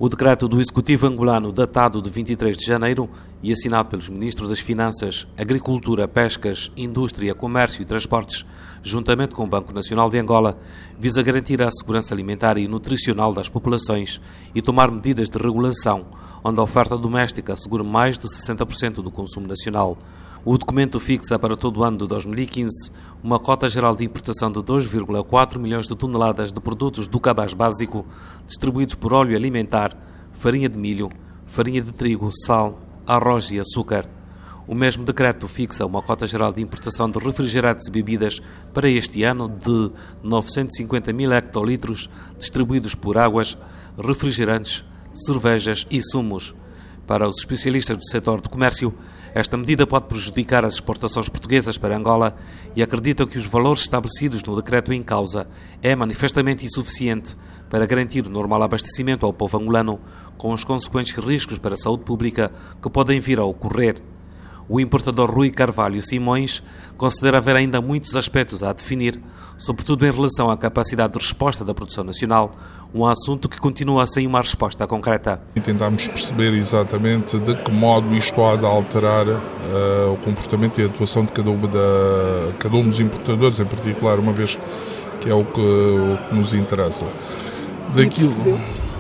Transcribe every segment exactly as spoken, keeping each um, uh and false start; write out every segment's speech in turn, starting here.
O decreto do Executivo angolano, datado de vinte e três de janeiro e assinado pelos Ministros das Finanças, Agricultura, Pescas, Indústria, Comércio e Transportes, juntamente com o Banco Nacional de Angola, visa garantir a segurança alimentar e nutricional das populações e tomar medidas de regulação, onde a oferta doméstica assegure mais de sessenta por cento do consumo nacional. O documento fixa para todo o ano de dois mil e quinze uma cota geral de importação de dois vírgula quatro milhões de toneladas de produtos do cabaz básico, distribuídos por óleo alimentar, farinha de milho, farinha de trigo, sal, arroz e açúcar. O mesmo decreto fixa uma cota geral de importação de refrigerantes e bebidas para este ano de novecentos e cinquenta mil hectolitros, distribuídos por águas, refrigerantes, cervejas e sumos. Para os especialistas do setor do comércio, esta medida pode prejudicar as exportações portuguesas para Angola e acreditam que os valores estabelecidos no decreto em causa é manifestamente insuficiente para garantir o normal abastecimento ao povo angolano, com os consequentes riscos para a saúde pública que podem vir a ocorrer. O importador Rui Carvalho Simões considera haver ainda muitos aspectos a definir, sobretudo em relação à capacidade de resposta da produção nacional, um assunto que continua sem uma resposta concreta. E tentamos perceber exatamente de que modo isto há de alterar uh, o comportamento e a atuação de cada, uma da, cada um dos importadores, em particular, uma vez que é o que, o que nos interessa. Daquilo...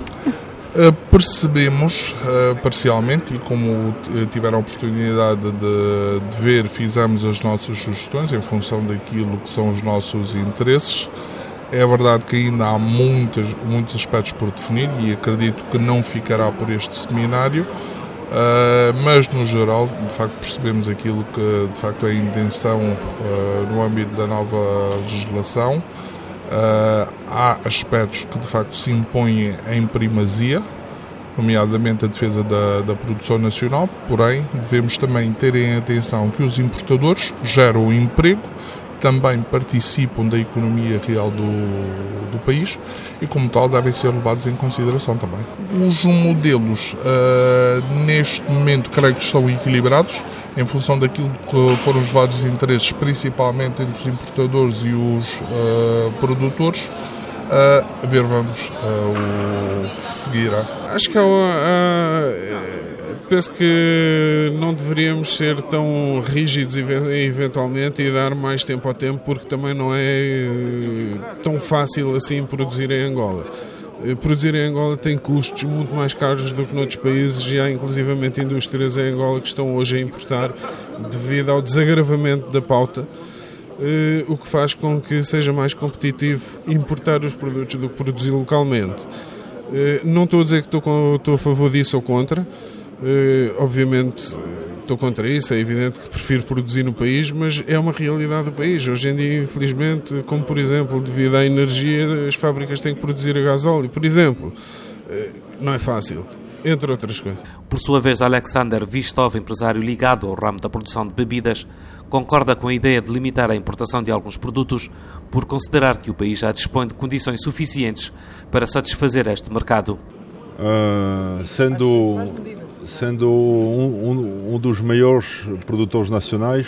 Uh, percebemos uh, parcialmente, e como tiveram a oportunidade de, de ver, fizemos as nossas sugestões em função daquilo que são os nossos interesses. É verdade que ainda há muitas, muitos aspectos por definir e acredito que não ficará por este seminário, uh, mas no geral, de facto, percebemos aquilo que de facto é a intenção uh, no âmbito da nova legislação. Uh, há aspectos que de facto se impõem em primazia, nomeadamente a defesa da, da produção nacional, porém devemos também ter em atenção que os importadores geram emprego, também participam da economia real do, do país e, como tal, devem ser levados em consideração também. Os modelos, uh, neste momento, creio que estão equilibrados, em função daquilo que foram os vários interesses, principalmente entre os importadores e os uh, produtores. Uh, a ver, vamos, uh, o que seguirá. Acho que há uma, uh, penso que não deveríamos ser tão rígidos eventualmente e dar mais tempo ao tempo, porque também não é uh, tão fácil assim produzir em Angola. Produzir em Angola tem custos muito mais caros do que noutros países e há inclusivamente indústrias em Angola que estão hoje a importar devido ao desagravamento da pauta, o que faz com que seja mais competitivo importar os produtos do que produzir localmente. Não estou a dizer que estou, estou a favor disso ou contra, obviamente estou contra isso, é evidente que prefiro produzir no país, mas é uma realidade do país. Hoje em dia, infelizmente, como por exemplo, devido à energia, as fábricas têm que produzir a gasóleo, por exemplo. Não é fácil, entre outras coisas. Por sua vez, Alexander Vistov, empresário ligado ao ramo da produção de bebidas, concorda com a ideia de limitar a importação de alguns produtos por considerar que o país já dispõe de condições suficientes para satisfazer este mercado. Uh, sendo... Sendo um, um, um dos maiores produtores nacionais,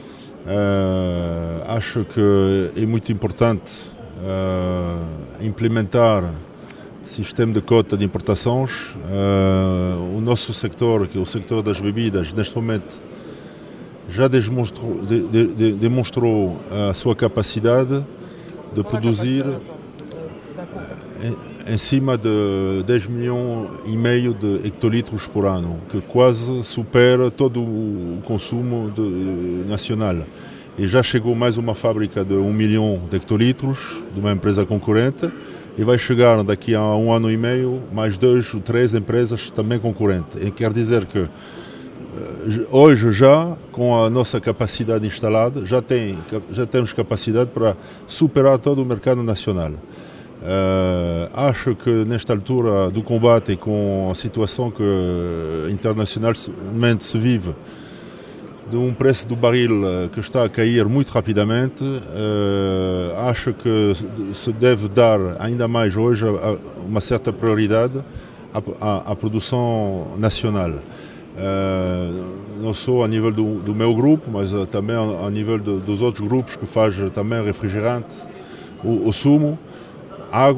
uh, acho que é muito importante uh, implementar sistema de cota de importações. Uh, o nosso sector, que é o sector das bebidas, neste momento já demonstrou, de, de, de, demonstrou a sua capacidade de produzir uh, em, em cima de dez milhões e meio de hectolitros por ano, que quase supera todo o consumo de, nacional. E já chegou mais uma fábrica de um milhão de hectolitros de uma empresa concorrente e vai chegar daqui a um ano e meio mais duas ou três empresas também concorrentes. E quer dizer que hoje já, com a nossa capacidade instalada, já, tem, já temos capacidade para superar todo o mercado nacional. Uh, acho que nesta altura do combate e com a situação que internacionalmente se vive, de um preço do barril que está a cair muito rapidamente, uh, acho que se deve dar ainda mais hoje uma certa prioridade à, à, à produção nacional. Uh, não só a nível do, do meu grupo, mas uh, também a, a nível de, dos outros grupos que fazem também refrigerante, o, o sumo, água,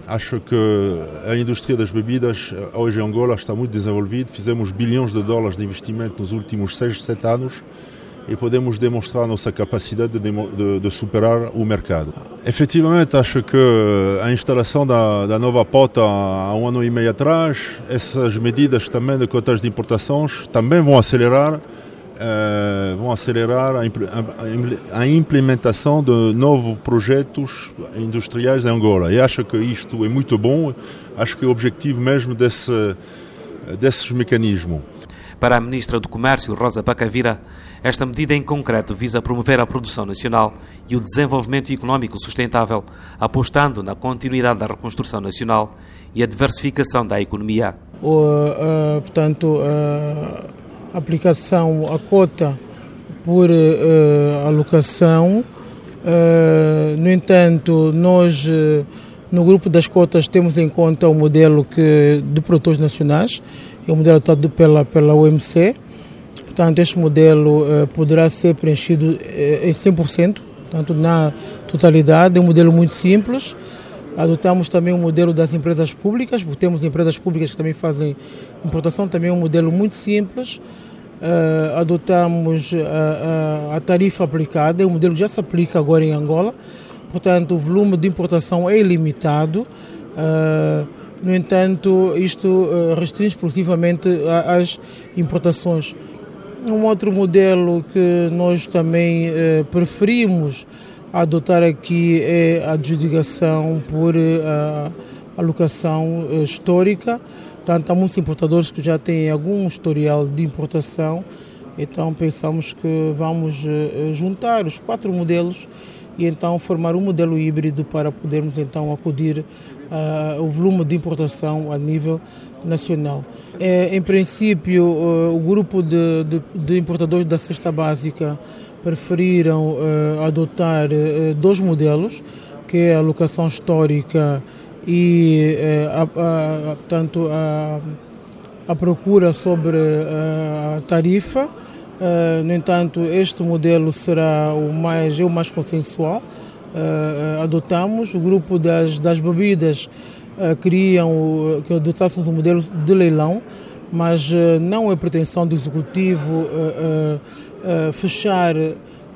Acho que a indústria das bebidas hoje em Angola está muito desenvolvida. Fizemos bilhões de dólares de investimento nos últimos seis, sete anos e podemos demonstrar a nossa capacidade de, de, de superar o mercado. Efetivamente, acho que a instalação da, da nova pota há um ano e meio atrás, essas medidas também de cotas de importações também vão acelerar Uh, vão acelerar a, a, a implementação de novos projetos industriais em Angola. E acho que isto é muito bom, acho que é o objetivo mesmo desse, desses mecanismos. Para a Ministra do Comércio, Rosa Bacavira, esta medida em concreto visa promover a produção nacional e o desenvolvimento económico sustentável, apostando na continuidade da reconstrução nacional e a diversificação da economia. O, uh, portanto, uh... aplicação a cota por uh, alocação. Uh, no entanto, nós uh, no grupo das cotas temos em conta o modelo que, de produtores nacionais, é o modelo adotado pela, pela O M C. Portanto, este modelo uh, poderá ser preenchido uh, em cem por cento, portanto, na totalidade. É um modelo muito simples. Adotamos também o modelo das empresas públicas, porque temos empresas públicas que também fazem importação, também é um modelo muito simples. Uh, adotamos a, a, a tarifa aplicada, é um modelo que já se aplica agora em Angola, portanto o volume de importação é ilimitado. Uh, no entanto, isto uh, restringe exclusivamente às importações. Um outro modelo que nós também uh, preferimos adotar aqui é a adjudicação por uh, alocação uh, histórica. Portanto, há muitos importadores que já têm algum historial de importação, então pensamos que vamos uh, juntar os quatro modelos e então formar um modelo híbrido para podermos então acudir uh, o volume de importação a nível nacional. É, em princípio, uh, o grupo de, de, de importadores da cesta básica preferiram uh, adotar uh, dois modelos, que é a alocação histórica e uh, a, a, tanto a, a procura sobre uh, a tarifa. Uh, no entanto, este modelo será o mais, é o mais consensual. Uh, adotamos o grupo das, das bebidas, uh, queriam que adotássemos um modelo de leilão, mas uh, não é pretensão do Executivo uh, uh, uh, fechar uh,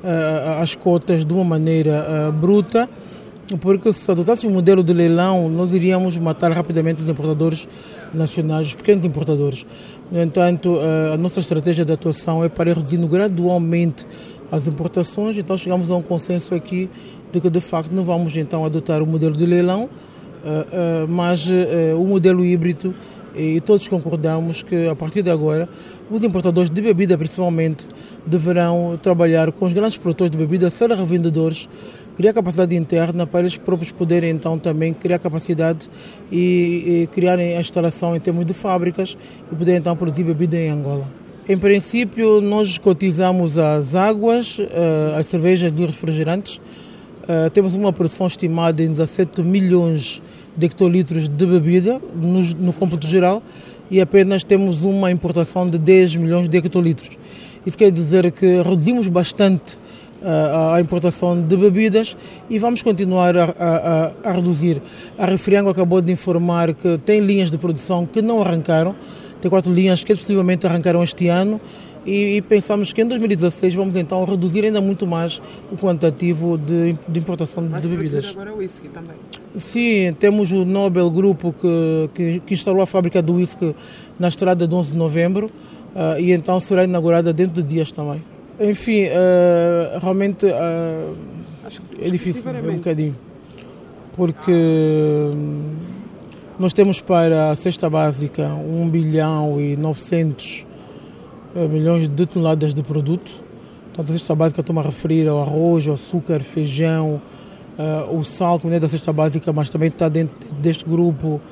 as cotas de uma maneira uh, bruta, porque se adotássemos um modelo de leilão, nós iríamos matar rapidamente os importadores nacionais, os pequenos importadores. No entanto, uh, a nossa estratégia de atuação é para ir reduzindo gradualmente as importações, então chegamos a um consenso aqui de que de facto não vamos então adotar o modelo de leilão, uh, uh, mas uh, o modelo híbrido, e todos concordamos que a partir de agora os importadores de bebida principalmente deverão trabalhar com os grandes produtores de bebida, ser revendedores, criar capacidade interna para eles próprios poderem então também criar capacidade e, e criarem a instalação em termos de fábricas e poderem então produzir bebida em Angola. Em princípio, nós cotizamos as águas, as cervejas e os refrigerantes. Temos uma produção estimada em dezassete milhões de hectolitros de bebida no, no cômputo geral e apenas temos uma importação de dez milhões de hectolitros. Isso quer dizer que reduzimos bastante uh, a importação de bebidas e vamos continuar a, a, a reduzir. A Refriango acabou de informar que tem linhas de produção que não arrancaram, tem quatro linhas que possivelmente arrancaram este ano e, e pensamos que em dois mil e dezasseis vamos então reduzir ainda muito mais o quantitativo de, de importação Mas de bebidas. Agora o whisky também. Sim, temos o Nobel Grupo que, que, que instalou a fábrica do whisky na estrada de onze de novembro uh, e então será inaugurada dentro de dias também. Enfim, uh, realmente uh, é difícil, é um bocadinho, porque um, nós temos para a cesta básica um bilhão e novecentos milhões de toneladas de produto. Portanto, a cesta básica estou-me a referir ao arroz, ao açúcar, feijão, uh, o sal, que não é da cesta básica, mas também está dentro deste grupo uh,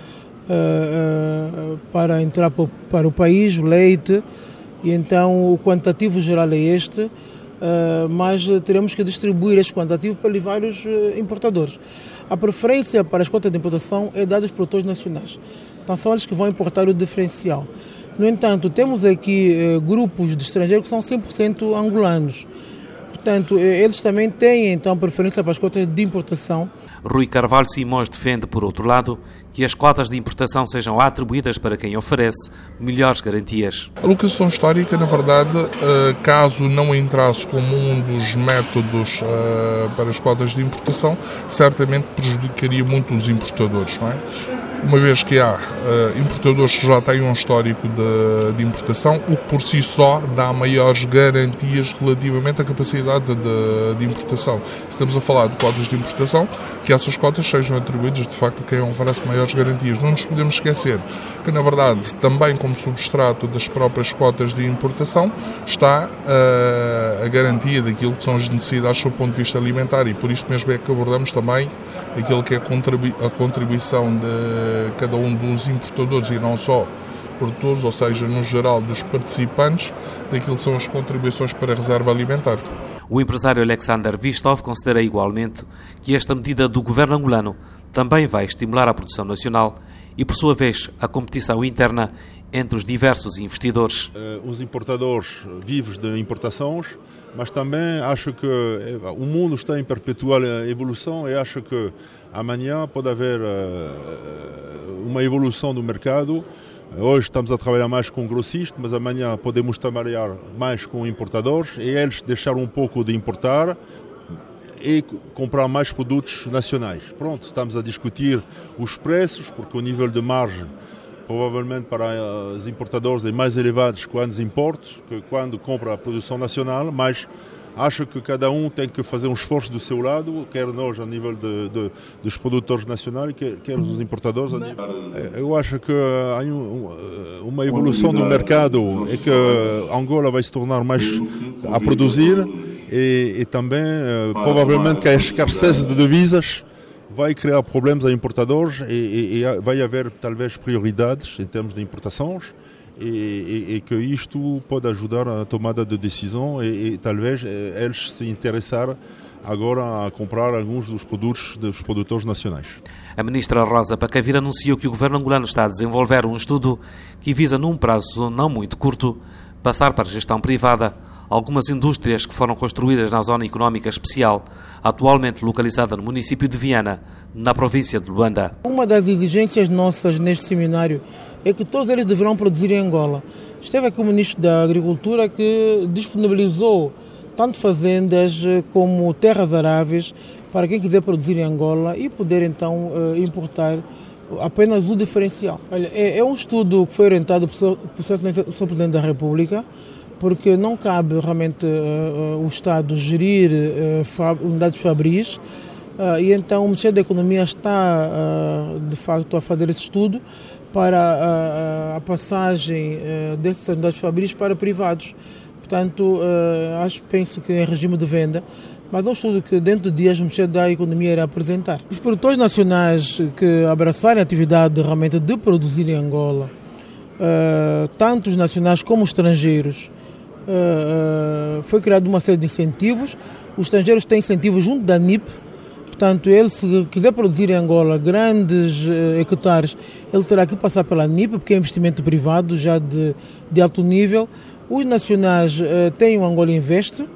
uh, para entrar para o país, o leite, e então o quantitativo geral é este, uh, mas teremos que distribuir este quantitativo para vários uh, importadores. A preferência para as cotas de importação é dada aos produtores nacionais. Então são eles que vão importar o diferencial. No entanto, temos aqui eh, grupos de estrangeiros que são cem por cento angolanos. Portanto, eh, eles também têm então preferência para as cotas de importação. Rui Carvalho Simões defende, por outro lado, que as cotas de importação sejam atribuídas para quem oferece melhores garantias. A locação histórica, na verdade, caso não entrasse como um dos métodos para as cotas de importação, certamente prejudicaria muito os importadores, não é? Uma vez que há uh, importadores que já têm um histórico de, de importação, o que por si só dá maiores garantias relativamente à capacidade de, de importação. Estamos a falar de cotas de importação, que essas cotas sejam atribuídas de facto a quem oferece maiores garantias. Não nos podemos esquecer que, na verdade, também como substrato das próprias cotas de importação está uh, a garantia daquilo que são as necessidades do ponto de vista alimentar, e por isso mesmo é que abordamos também aquilo que é a contribuição de cada um dos importadores e não só produtores, ou seja, no geral dos participantes, daquilo que são as contribuições para a reserva alimentar. O empresário Alexander Vistov considera igualmente que esta medida do governo angolano também vai estimular a produção nacional e, por sua vez, a competição interna entre os diversos investidores. Os importadores vivem de importações, mas também acho que o mundo está em perpetual evolução e acho que amanhã pode haver uma evolução do mercado. Hoje estamos a trabalhar mais com grossistas, mas amanhã podemos trabalhar mais com importadores e eles deixaram um pouco de importar e comprar mais produtos nacionais. Pronto, estamos a discutir os preços, porque o nível de margem provavelmente para os importadores é mais elevado quando os importos que quando compra a produção nacional, mas acho que cada um tem que fazer um esforço do seu lado, quer nós a nível de, de, dos produtores nacionais, quer, quer os importadores. A nível... Eu acho que há uma evolução do mercado e que Angola vai se tornar mais a produzir e, e também provavelmente que a escassez de divisas vai criar problemas a importadores e, e, e vai haver talvez prioridades em termos de importações e, e, e que isto pode ajudar a tomada de decisão e, e talvez eles se interessar agora a comprar alguns dos produtos dos produtores nacionais. A ministra Rosa Pacavira anunciou que o governo angolano está a desenvolver um estudo que visa, num prazo não muito curto, passar para a gestão privada algumas indústrias que foram construídas na Zona Económica Especial, atualmente localizada no município de Viana, na província de Luanda. Uma das exigências nossas neste seminário é que todos eles deverão produzir em Angola. Esteve aqui o Ministro da Agricultura que disponibilizou tanto fazendas como terras aráveis para quem quiser produzir em Angola e poder então importar apenas o diferencial. Olha, é, é um estudo que foi orientado pelo senhor Presidente da República, porque não cabe realmente uh, o Estado gerir uh, fab, unidades fabris uh, e então o Ministério da Economia está uh, de facto a fazer esse estudo para uh, a passagem uh, dessas unidades fabris para privados. Portanto, uh, acho, penso que em regime de venda, mas é um estudo que dentro de dias o Ministério da Economia irá apresentar. Os produtores nacionais que abraçarem a atividade realmente de produzir em Angola, uh, tanto os nacionais como os estrangeiros, Uh, uh, foi criado uma série de incentivos. Os estrangeiros têm incentivos junto da N I P, portanto, ele se quiser produzir em Angola grandes uh, hectares, ele terá que passar pela N I P, porque é investimento privado já de, de alto nível. Os nacionais uh, têm o Angola Invest, uh,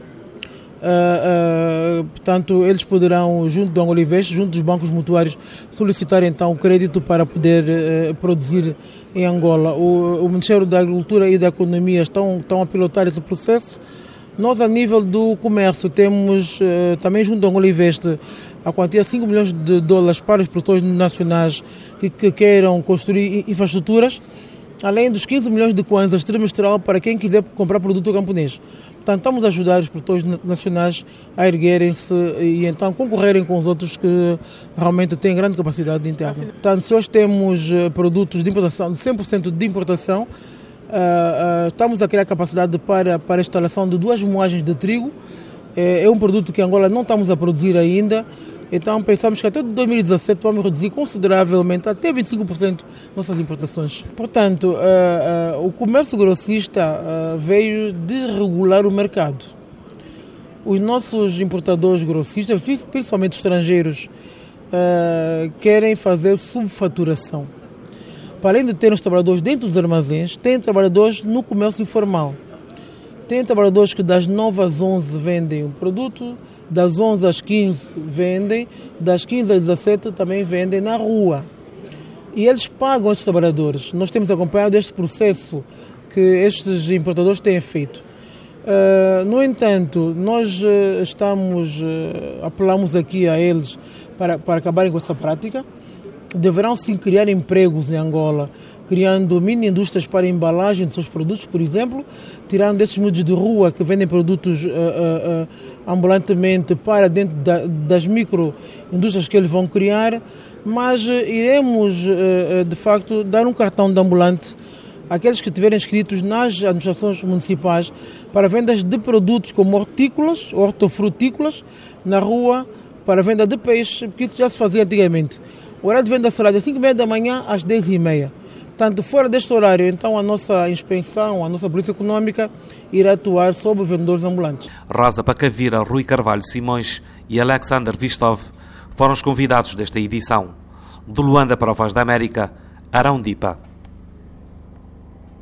uh, portanto, eles poderão, junto do Angola Invest, junto dos bancos mutuários, solicitar então crédito para poder uh, produzir em Angola. O, o Ministério da Agricultura e da Economia estão, estão a pilotar esse processo. Nós, a nível do comércio, temos uh, também junto ao Angola Invest a quantia de cinco milhões de dólares para os produtores nacionais que, que queiram construir infraestruturas, além dos quinze milhões de kwanzas trimestral para quem quiser comprar produto camponês. Portanto, estamos a ajudar os produtores nacionais a erguerem-se e então concorrerem com os outros que realmente têm grande capacidade interna. Portanto, se hoje temos produtos de importação, de cem por cento de importação, uh, uh, estamos a criar capacidade para, para a instalação de duas moagens de trigo. É, é um produto que em Angola não estamos a produzir ainda. Então pensamos que até dois mil e dezassete vamos reduzir consideravelmente, até vinte e cinco por cento, nossas importações. Portanto, uh, uh, o comércio grossista uh, veio desregular o mercado. Os nossos importadores grossistas, principalmente estrangeiros, uh, querem fazer subfaturação. Para além de ter os trabalhadores dentro dos armazéns, tem trabalhadores no comércio informal. Tem trabalhadores que das nove às onze vendem um produto, das onze às quinze vendem, das quinze às dezassete também vendem na rua. E eles pagam estes trabalhadores. Nós temos acompanhado este processo que estes importadores têm feito. Uh, no entanto, nós uh, estamos, uh, apelamos aqui a eles para, para acabarem com essa prática. Deverão sim criar empregos em Angola, criando mini-indústrias para a embalagem de seus produtos, por exemplo, tirando esses miúdos de rua que vendem produtos uh, uh, uh, ambulantemente para dentro da, das micro-indústrias que eles vão criar, mas uh, iremos, uh, de facto, dar um cartão de ambulante àqueles que estiverem inscritos nas administrações municipais para vendas de produtos como hortícolas, hortofrutícolas, na rua, para venda de peixe, porque isso já se fazia antigamente. O horário de venda será das cinco e meia da manhã às dez e meia. Portanto, fora deste horário, então a nossa inspeção, a nossa Polícia Econômica irá atuar sobre os vendedores ambulantes. Rosa Pacavira, Rui Carvalho Simões e Alexander Vistov foram os convidados desta edição. De Luanda para a Voz da América, Arão Dipa.